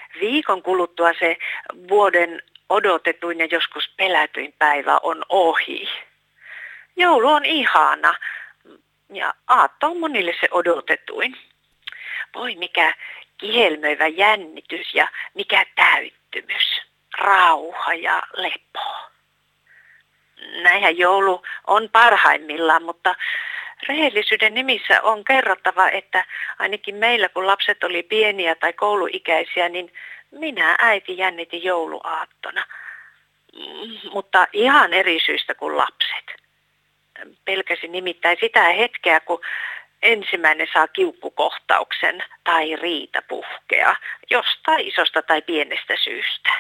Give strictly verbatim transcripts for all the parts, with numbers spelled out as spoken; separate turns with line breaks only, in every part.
viikon kuluttua se vuoden odotetuin ja joskus pelätyin päivä on ohi. Joulu on ihana ja aatto on monille se odotetuin. Voi mikä kihelmöivä jännitys ja mikä täyttymys, rauha ja lepo. Näinhän joulu on parhaimmillaan, mutta rehellisyyden nimissä on kerrottava, että ainakin meillä kun lapset oli pieniä tai kouluikäisiä, niin minä äiti jännitin jouluaattona. Mutta ihan eri syistä kuin lapset. Pelkäsin nimittäin sitä hetkeä, kun ensimmäinen saa kiukkukohtauksen tai riita puhkea jostain isosta tai pienestä syystä.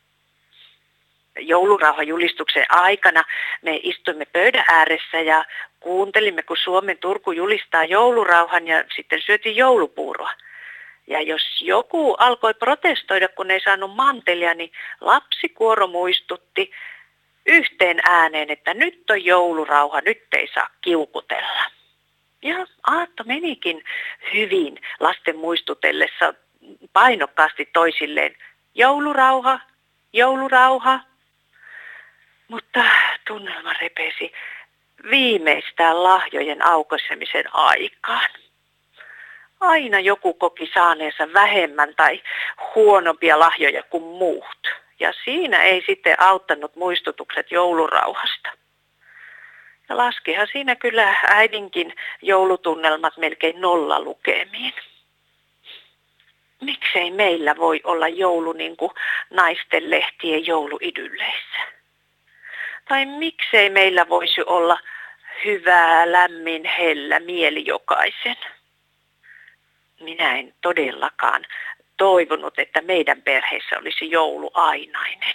Joulurauhajulistuksen aikana me istuimme pöydän ääressä ja kuuntelimme, kun Suomen Turku julistaa joulurauhan ja sitten syötiin joulupuuroa. Ja jos joku alkoi protestoida, kun ei saanut mantelia, niin lapsikuoro muistutti yhteen ääneen, että nyt on joulurauha, nyt ei saa kiukutella. Ja aatto menikin hyvin lasten muistutellessa painokkaasti toisilleen joulurauha, joulurauha. Mutta tunnelma repesi viimeistään lahjojen aukaisemisen aikaan. Aina joku koki saaneensa vähemmän tai huonompia lahjoja kuin muut. Ja siinä ei sitten auttanut muistutukset joulurauhasta. Ja laskihan siinä kyllä äidinkin joulutunnelmat melkein nolla lukemiin. Miksei meillä voi olla joulu niin kuin naisten lehtien jouluidylleissä? Tai miksei meillä voisi olla hyvää, lämmin, hellä mieli jokaisen? Minä en todellakaan toivonut, että meidän perheessä olisi joulu ainainen.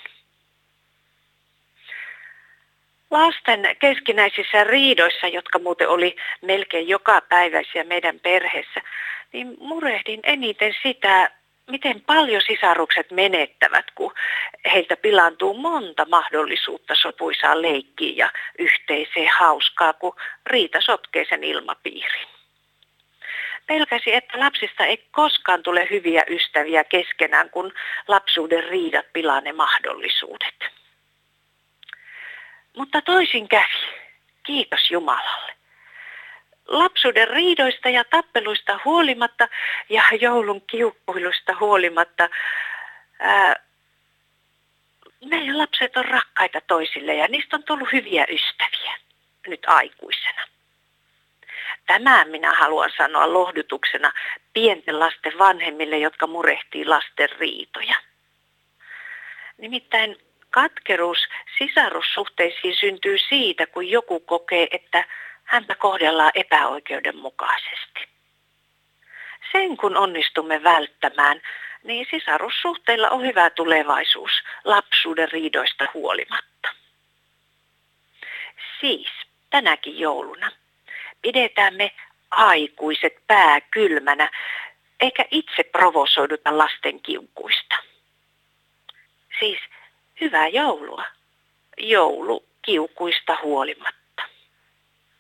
Lasten keskinäisissä riidoissa, jotka muuten oli melkein jokapäiväisiä meidän perheessä, niin murehdin eniten sitä, miten paljon sisarukset menettävät, kun heiltä pilaantuu monta mahdollisuutta sopuisaan leikkiin ja yhteiseen hauskaa, kun riita sotkee sen ilmapiirin. Pelkäsi, että lapsista ei koskaan tule hyviä ystäviä keskenään, kun lapsuuden riidat pilaa ne mahdollisuudet. Mutta toisin kävi. Kiitos Jumalalle. Lapsuuden riidoista ja tappeluista huolimatta ja joulun kiukkuilusta huolimatta ää, meidän lapset on rakkaita toisille ja niistä on tullut hyviä ystäviä nyt aikuisena. Tämän minä haluan sanoa lohdutuksena pienten lasten vanhemmille, jotka murehtii lasten riitoja. Nimittäin katkeruus sisarussuhteisiin syntyy siitä, kun joku kokee, että häntä kohdellaan epäoikeudenmukaisesti. Sen kun onnistumme välttämään, niin sisarussuhteilla on hyvä tulevaisuus lapsuuden riidoista huolimatta. Siis tänäkin jouluna pidetään me aikuiset pää kylmänä, eikä itse provosoiduta lasten kiukuista. Siis hyvää joulua, joulu kiukuista huolimatta.